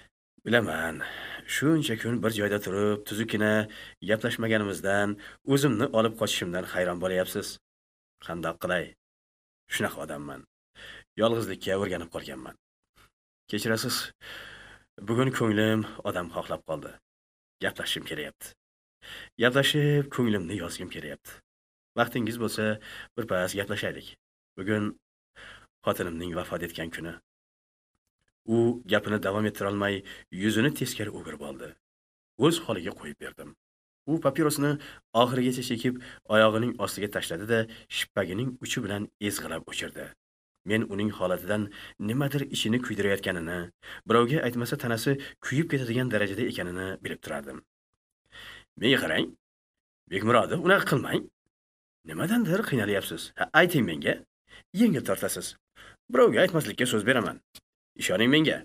Bilaman, shuncha kun bir joyda turib, tuzukgina gaplashmaganimizdan o'zimni olib qochishimdan hayron bo'layapsiz. Qandoq qilay? Shunaqa odamman. Yolg'izlikka o'rganib qolganman. Kechirasiz, bugun ko'nglim odam xohlab qoldi. Gaplashishim kelyapti. Gaplashib, ko'nglimni yozgim kelyapti. Vaqtingiz bo'lsa, birpas gaplashaylik. Bugun xotinimning vafot etgan kuni. U gapini davom ettira olmay, yuzini teskari o'girib oldi. O'z holiga qo'yib berdim. U papirosni oxirigacha chekib, oyog'ining ostiga tashladi-da, shippagining uchi bilan ezg'ilab o'chirdi. Men uning holatidan nimadir ichini kuydirayotganini, birovga aytmasa tanasi kuyib ketadigan darajada ekanini bilib turardim. Menga qarang, Bekmurodov, unaqa qilmang. Nimadandir qiynalyapsiz. Ayting menga. Yengil tortasiz. Birovga aytmaslikka so'z beraman. Ishoning menga.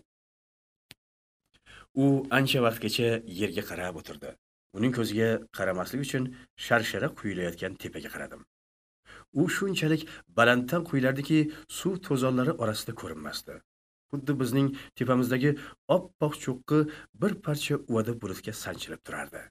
U ancha vaqtgacha yerga qarab o'tirdi. Uning ko'ziga qaramaslik uchun sharshara quyilayotgan tepaga qaradim. U shunchalik balanddan quyilardiki, suv to'zonlari orasida ko'rinmasdi. Xuddi bizning tepamizdagi oppoq cho'qqi bir parcha uvada bulutga sanchilib turardi.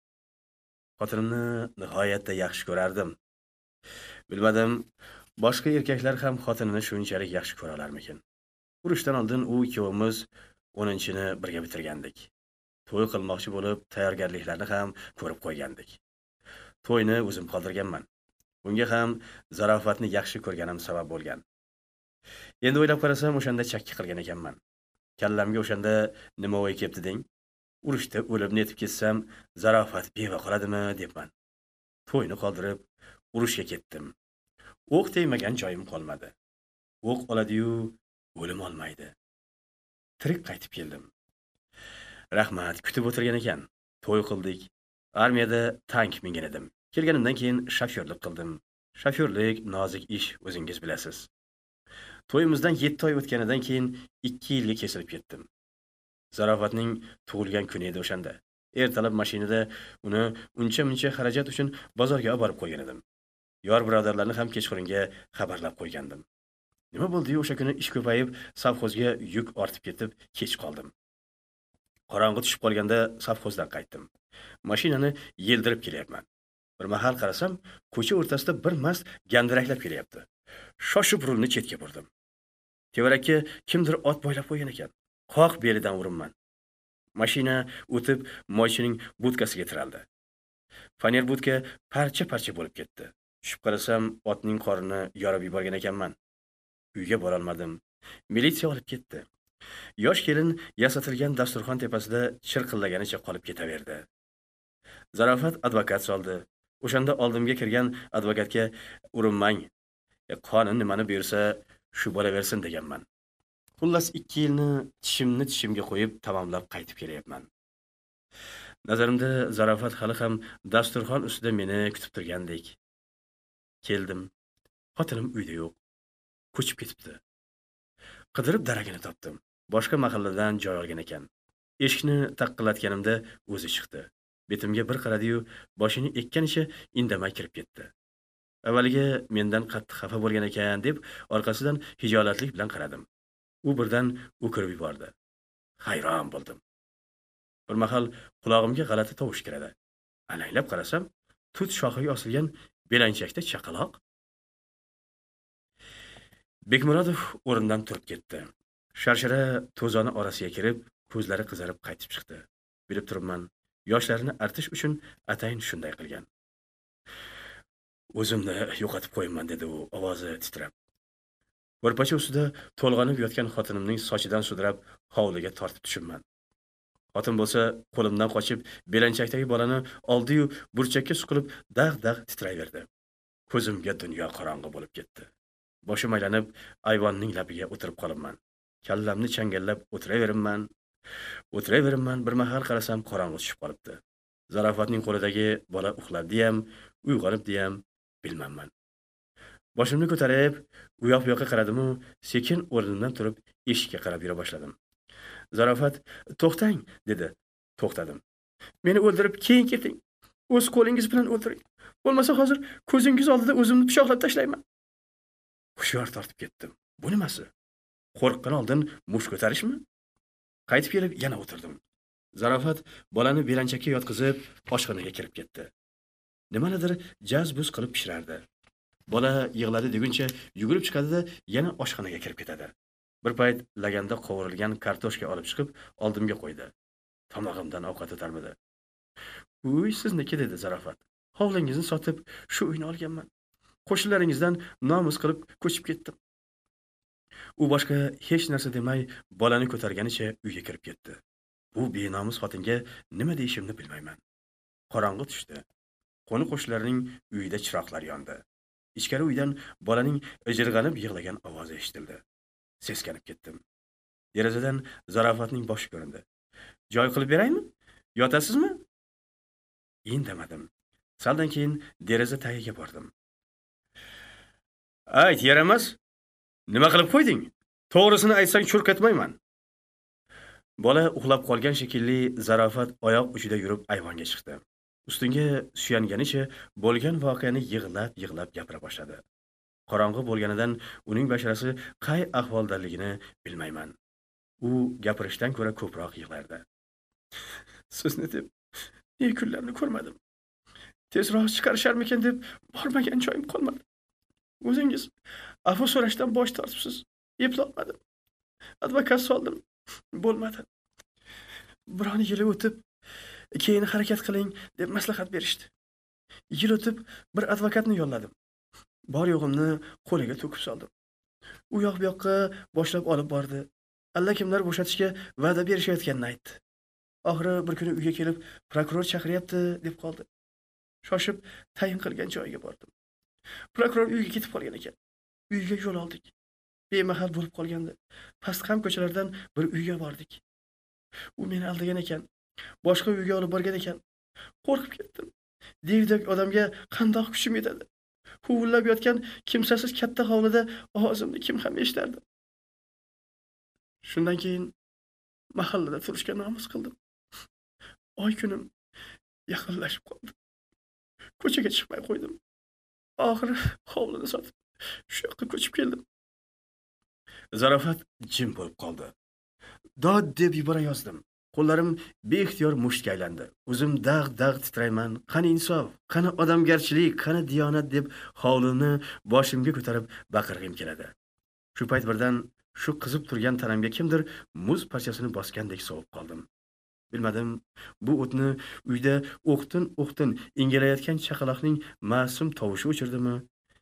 Xotinimni nihoyatda yaxshi ko'rardim. Bilmadim, boshqa erkaklar ham xotinini shunchalik yaxshi ko'ra olarmikin. Urushdan oldin u ikkovimiz 10-ni birga bitirgandik. To'y qilmoqchi bo'lib, tayyorgarliklarni ham ko'rib qo'ygandik. To'yni o'zim qoldirganman. Bunga ham zarofatni yaxshi ko'rganim sabab bo'lgan. Endi o'ylab qarasam, o'shanda chakki qilgan ekanman. Kallamga o'shanda nima o'y kelibdi deng? Urushda o'lib netib ketsam, zarofat beva qoladimi debman. To'yni qoldirib, urushga ketdim. O'q tegmagan joyim qolmadi. O'q oladi-yu, o'lim olmaydi. Tirik qaytib keldim. Rahmat, kutib o'tirgan ekan. To'y qildik. Armiyada tank mingan edim. Kelganimdan keyin shofyorlik qildim. Shofyorlik nozik ish, o'zingiz bilasiz. To'yimizdan 7 oy o'tganidan keyin 2 yilga kesilib ketdim. Zarofatning tug'ilgan kuni edi o'shanda. Ertalab mashinada uni uncha-muncha xarajat uchun bozorga olib borib qo'ygan edim. Yor birodarlarni ham kechqurunga xabarlab qo'ygandim. Nima bo'ldi-yu, o'sha kuni ish ko'payib, savxozga yuk ortib ketib, kech qoldim. Qorong'i tushib qolganda savxozdan qaytdim. Mashinani yeldirib kelyapman. Bir mahal qarasam, ko'cha o'rtasida bir mast gandiraklab kelyapti. Shoshib rulni chetga burdim. Tevarakka kimdir ot boylab qo'ygan ekan. Qoq belidan urinman. Mashina o'tib moychining budkasiga tiraldi. Faner budka parcha-parcha bo'lib ketdi. Tushib qarasam, otning qorini yorib yuborgan ekanman. Uyga bora olmadim. Militsiya olib ketdi. Yosh kelin yasatilgan dasturxon tepasida chirqillaganicha qolib ketaverdi. Zarofat advokat soldi. O'shanda oldimga kirgan advokatga urinmang. Qonun nimani buyursa, shu bo'laversin deganman. Xullas 2 yilni tishimga qo'yib tamomlab qaytib kelyapman. Nazarimda Zarofat hali ham dasturxon ustida meni kutib turgandek. Keldim. Xotinim uyda yo'q. Ko'chib ketibdi. Qidirib daragini topdim. Boshqa mahalladan joy olgan ekan. Eshikni taqillatganimda o'zi chiqdi. Betimga bir qaradi-yu, boshini ekkanicha indamay kirib ketdi. Avvaliga mendan qattiq xafa bo'lgan ekan deb orqasidan hijolatlik bilan qaradim. U birdan o'kirib yubordi. Hayron bo'ldim. Bir mahal qulog'imga g'alati tovush kiradi. Alanglab qarasam, tut shoxiga osilgan belanchakda chaqaloq. Bekmurodov o'rnidan turib ketdi. Sharshara to'zoni orasiga kirib, ko'zlari qizarib qaytib chiqdi. Bilib turibman, yoshlarini artish uchun atayin shunday qilgan. O'zimni yo'qotib qo'yman, dedi u, ovozi titrab. Ko'rpacha ustida to'lg'anib yotgan xotinimning sochidan sudrab hovliga tortib tushibman. Xotin bo'lsa qo'limdan qochib, belanchakdagi bolani oldi-yu, burchakka suqilib dag'-dag' titrayverdi. Ko'zimga dunyo qorong'i bo'lib ketdi. Boshim aylanib, ayvonning labiga o'tirib qolibman. Kallamni changallab o'tiraverimman. Bir mahal qarasam qorong'i tushib qolibdi. Zarofatning qo'lidagi bola uxlabdi-ham, uyg'onibdi-ham, bilmayman. Boshimni ko'tarib, u yoq-bu yoqqa qaradim-u, sekin o'rnimdan turib eshikka qarab yura boshladim. Zarofat, "To'xtang", dedi. To'xtadim. "Meni o'ldirib keyin keting. O'z qo'lingiz bilan o'ldiring. Bo'lmasa hozir ko'zingiz oldida o'zimni pichoqlab tashlayman." Hushyor tortib ketdim. Bu nimasi? Qo'rqqan oldin mush ko'tarishmi? Qaytib kelib yana o'tirdim. Zarofat bolani belanchakka yotqizib, oshxonaga kirib ketdi. Nimanidir jaz-buz qilib pishirardi. Bola yig'ladi deguncha yugurib chiqadi-da, yana oshxonaga kirib ketadi. Bir payt laganda qovurilgan kartoshka olib chiqib, oldimga qo'ydi. Tomog'imdan ovqat o'tarmidi. "Uy, sizniki", dedi Zarofat. "Hovlingizni sotib, shu uyni olganman. Qo'shnilaringizdan nomus qilib ko'chib ketdim." U boshqa hech narsa demay, bolani ko'targanicha uyga kirib ketdi. Bu benomus xotinga nima deyishimni bilmayman. Qorong'i tushdi. Qo'ni-qo'shnilarning uyida chiroqlar yondi. Ichkari uydan bolaning ijirg'anib yig'lagan ovozi eshitildi. Seskanib ketdim. Derazadan Zarofatning boshi ko'rindi. "Joy qilib beraymi? Yotasizmi?" Indamadim. Saldan keyin deraza tagiga bordim. "Ayt, yaramas. Nima qilib qo'yding? To'g'risini aytsang cho'rkatmayman." Bola uxlab qolgan shekilli Zarofat oyoq uchida yurib ayvonga chiqdi. Ustunga suyanganicha bo'lgan voqeani yig'lab gapira boshladi. Qorong'i bo'lganidan uning basharasi qay ahvoldaligini bilmayman. U gapirishdan ko'ra ko'proq yig'lardi. "Sizni deb ne kunlarni ko'rmadim. Tezroq chiqarisharmikin deb bormagan joyim qolmadi. O'zingiz afv so'rashdan bosh tortibsiz. Eplolmadim. Advokat soldim. Bo'lmadi. Biron yili o'tib, keyin harakat qiling deb maslahat berishdi. Yil o'tib bir advokatni yolladim. Bor yo'g'imni qo'liga to'kib soldim. U yoq bu yoqqa boshlab olib bordi. Allakimlar bo'shatishga va'da berishayotganini aytdi. Oxiri bir kuni uyga kelib, prokuror chaqiryapti deb qoldi. Shoshib tayin qilgan joyiga bordim. Prokuror uyga ketib qolgan ekan. Uyga yo'l oldik. Bemahal bo'lib qolgandi. Pastqam ko'chalardan bir uyga bordik. U meni aldagan ekan. Boshqa uyga olib borgan ekan. Qo'rqib ketdim. Devdek odamga qandoq kuchim yetadi? Huvullab yotgan kimsasiz katta hovlida ovozimni kim ham eshitardi? Shundan keyin mahallada turishga nomus qildim. Oy kunim yaqinlashib qoldi. Ko'chaga chiqmay qo'ydim. Oxiri hovlini sotib, shu yoqqa ko'chib keldim. Zarofat jim bo'lib qoldi. Dod deb yubora yozdim. Qo'llarim beixtiyor mushtga aylandi. O'zim dag' titrayman. Qani insof, qani odamgarchilik, qani diyonat deb hovlimni boshimga ko'tarib baqirg'im keladi. Shu payt birdan shu qizib turgan tanamga kimdir muz parchasini bosgandek sovib qoldim. Bilmadim, bu o'tni uyda o'qtin ingalayotgan chaqaloqning ma'sum tovushi o'chirdimi?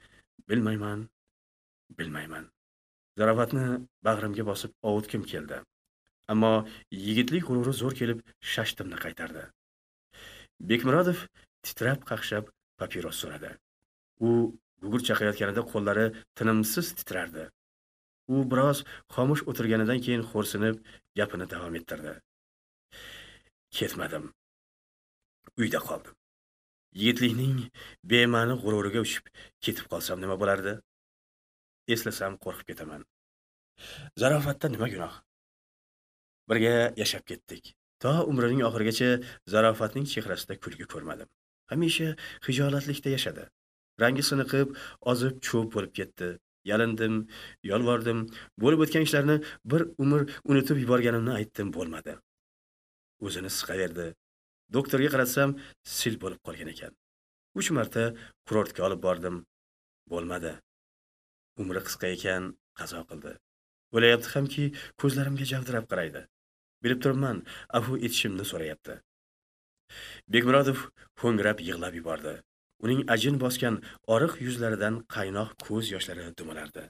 Bilmayman. Zarofatni bag'rimga bosib ovutkim keldi. Ammo yigitlik g'ururi zo'r kelib shashtimni qaytardi. Bekmurodov titrab qaqshab papiros so'radi. U gugurt chaqayotganida qo'llari tinimsiz titrardi. U biroz xomush o'tirganidan keyin xo'rsinib gapini davom ettirdi. Ketmadim. Uyda qoldim. Yigitlikning bema'ni g'ururiga uchib ketib qolsam nima bo'lardi? Eslasam qo'rqib ketaman. Zarofatda nima gunoh? Birga yashab ketdik. To umrining oxirigacha Zarofatning chehrasida kulgi ko'rmadim. Hamisha hijolatlikda yashadi. Rangi siniqib, ozib cho'p bo'lib ketdi. Yalindim, yolvordim, bo'lib o'tgan ishlarni bir umr unutib yuborganimni aytdim, bo'lmadi. O'zini siqaverdi. Doktorga qaratsam, sil bo'lib qolgan ekan. 3 marta kurortga olib bordim, bo'lmadi. Umri qisqa ekan, qazo qildi. O'layapti hamki, ko'zlarimga javdirab qaraydi. Bilib turibman, afv etishimni so'rayapti. Bekmurodov ho'ngrab yig'lab yubordi. Uning ajin bosgan oriq yuzlaridan qaynoq ko'z yoshlari dumalardi.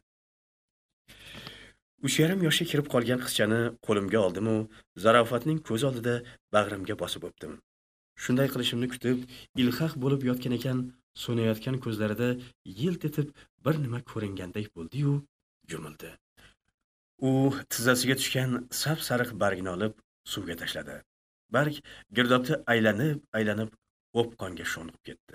3,5 yoshga kirib qolgan qizchani qo'limga oldim-u, Zarofatning ko'z oldida bag'rimga bosib o'pdim. Shunday qilishimni kutib, ilhaq bo'lib yotgan ekan, so'nayotgan ko'zlarida yilt etib bir nima ko'ringandek bo'ldi-yu, yumildi. U tizzasiga tushgan sap-sariq bargni olib suvga tashladi. Barg girdobda aylanib o'pqonga sho'ng'ib ketdi.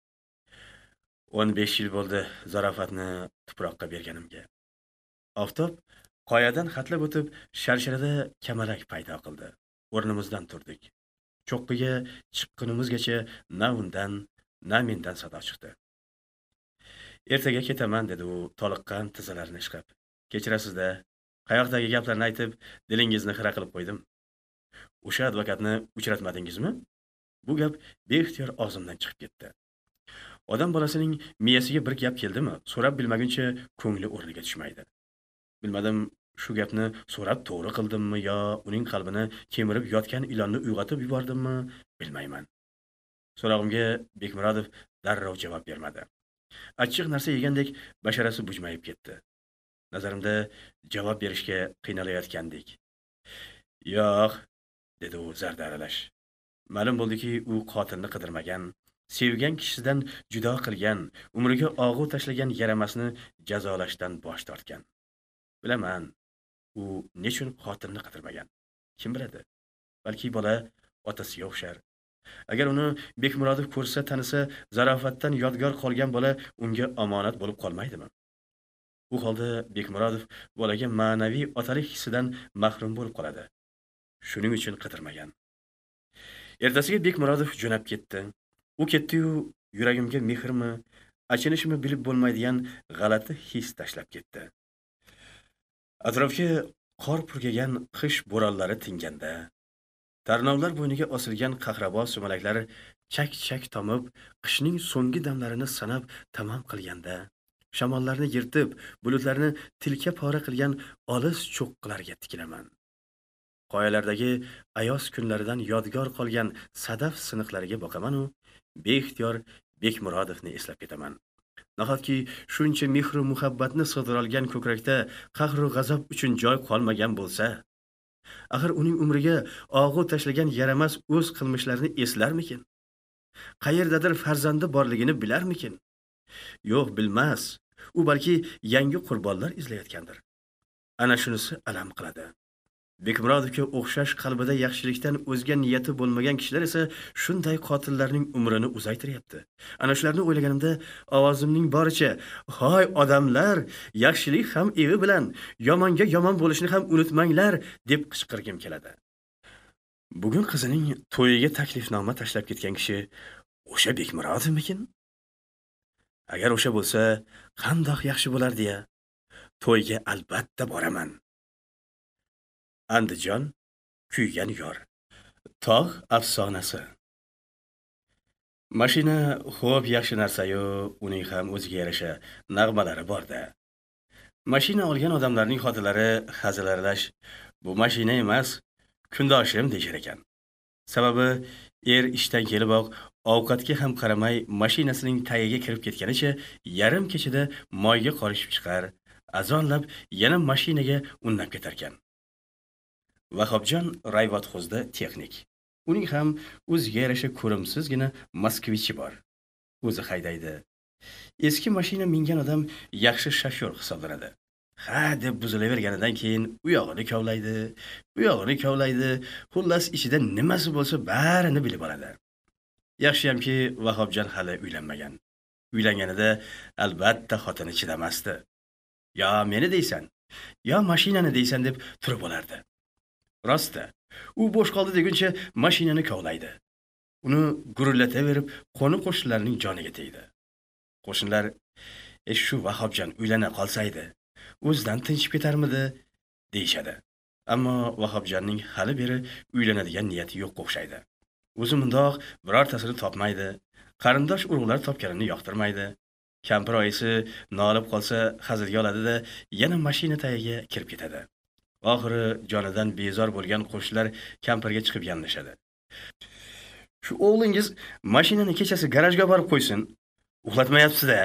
15 yil bo'ldi Zarofatni tuproqqa berganimga. Oftob qoyadan hatlab o'tib, sharsharada kamalak paydo qildi. O'rnimizdan turdik. Cho'qqiga chiqqunimizgacha na undan, na mendan sado chiqdi. Ertaga ketaman dedi u toliqqan tizzalarini ishqab. Kechirasiz-da. Qayoqdagi gaplarni aytib, dilingizni xira qilib qo'ydim. O'sha advokatni uchratmadingizmi? Bu gap beixtiyor og'zimdan chiqib ketdi. Odam bolasining miyasiga bir gap keldimi, so'rab bilmaguncha ko'ngli o'rniga tushmaydi. Bilmadim, shu gapni so'rab to'g'ri qildimmi yo uning qalbini kemirib yotgan ilonni uyg'otib yubordimmi, bilmayman. So'rog'imga Bekmurodov darrov javob bermadi. Achchiq narsa yegandek basharasi bujmayib ketdi. Nazarimda javob berishga qiynalayotgandek. "Yo'q", dedi u zardaralash. Ma'lum bo'ldiki, u qotilni qidirmagan, sevgan kishisidan judo qilgan, umriga og'u tashlagan yaramasni jazolashdan bosh tortgan. Bilaman, u nechun qotilni qidirmagan. Kim biladi? Balki bola otasiga o'xshar. Agar uni Bekmurodov ko'rsa, tanisa, zarofatdan yodgor qolgan bola unga omonat bo'lib qolmaydimi? Bu holda Bekmurodov bolaga ma'naviy otalik hissidan mahrum bo'lib qoladi. Shuning uchun qidirmagan. Ertasiga Bekmurodov jo'nab ketdi. U ketdi-yu, yuragimga mehrmi, achinishmi bilib bo'lmaydigan g'alati his tashlab ketdi. Atrofga qor purkagan qish bo'ronlari tinganda, tarnovlar bo'yniga osilgan qahrabo sumalaklar chak-chak tomib, qishning so'nggi damlarini sanab tamom qilganda, shamollarni yirtib, bulutlarni tilka pora qilgan olis cho'qqilarga tikilaman. Qoyalardagi ayoz kunlaridan yodgor qolgan sadaf siniqlariga boqaman-u, beixtiyor Bekmurodovni eslab ketaman. Nahotki shuncha mehr va muhabbatni sig'dira olgan ko'krakda qahr va g'azab uchun joy qolmagan bo'lsa, axir uning umriga og'u tashlagan yaramas o'z qilmishlarini eslarmikin? Qayerdadir farzandi borligini bilarmikin? Yo'q, bilmas. U balki yangi qurbonlar izlayotgandir. Ana shunisi alam qiladi. Bekmurodovga o'xshash qalbida yaxshilikdan o'zga niyati bo'lmagan kishilar esa shunday qotillarning umrini uzaytiryapti. Ana shularni o'ylaganimda ovozimning boricha, "Hoy odamlar, yaxshilik ham evi bilan, yomonga yomon bo'lishni ham unutmanglar", deb qichqirgim keladi. Bugun qizining to'yiga taklifnoma tashlab ketgan kishi o'sha Bekmurodovmikin? Agar o'sha bo'lsa, qandoq yaxshi bo'lardi-ya. To'yga albatta boraman. Andijon kuygan yor. Tog' afsonasi. Mashina xo'p yaxshi narsa-yu, uning ham o'ziga yarasha nag'malari bor-da. Mashina olgan odamlarning xotinlari hazillarlash, "Bu mashina emas, kundoshim" deyishar ekan. Sababi ishdan keliboq ovqatga ham qaramay mashinasining tagiga kirib ketganicha yarim kechada moyga qorishib chiqar, azonlab yana mashinaga unnab ketar ekan. Vahobjon Rayvatxozda texnik. Uning ham o'ziga yarasha ko'rimsizgina Moskvichi bor. O'zi haydaydi. Eski mashina mingan odam yaxshi shofyor hisoblanadi. Ha deb buzilaverganidan keyin u yog'ini kovlaydi, bu yog'ini kovlaydi, xullas ichida nimasi bo'lsa barini bilib oladi. Yaxshiyamki Vahobjon hali uylanmagan. Uylanganida albatta xotini chidamasdi. "Yo meni deysan, yo mashinani deysan" deb turib olardi. Rosta, u bo'sh qoldi deguncha mashinani kovlaydi. Uni gurillataverib, qo'ni-qo'shnilarning joniga tegdi. Qo'shnilar, shu Vahobjon uylana qolsaydi, o'zidan tinchib ketarmidi?" deyishadi. Ammo Vahobjonning hali beri uylanadigan niyati yo'q o'xshaydi. O'zi mundoq birortasini topmaydi. Qarindosh urug'lar topganini yoqtirmaydi. Kampir oyisi nolib qolsa hazilga oladi-da, yana mashina tagiga kirib ketadi. Oxiri jonidan bezor bo'lgan qo'shnilar kampirga chiqib yonlashadi. "Shu o'g'lingiz mashinani kechasi garajga borib qo'ysin. Uxlatmayapsiz-da."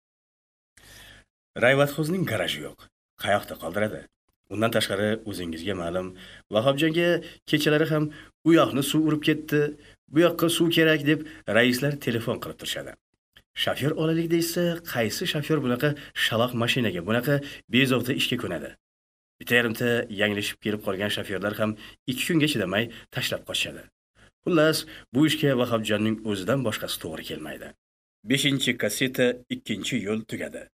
Rayvatxozning garaji yo'q. Qayoqda qoldiradi? Undan tashqari o'zingizga ma'lum, Vahobjonga kechalari ham u yoqni suv urib ketdi, bu yoqqa suv kerak deb raislar telefon qilib turishadi. Shofyor olaylik deysa, qaysi shofyor bunaqa shaloq mashinaga, bunaqa bezovta ishga ko'nadi? Bitta yarimta yanglishib kelib qolgan shofyorlar ham 2 kunga chidamay tashlab qochadi. Xullas, bu ishga Vahobjonning o'zidan boshqasi to'g'ri kelmaydi. 5-kasseta 2-yo'l tugadi.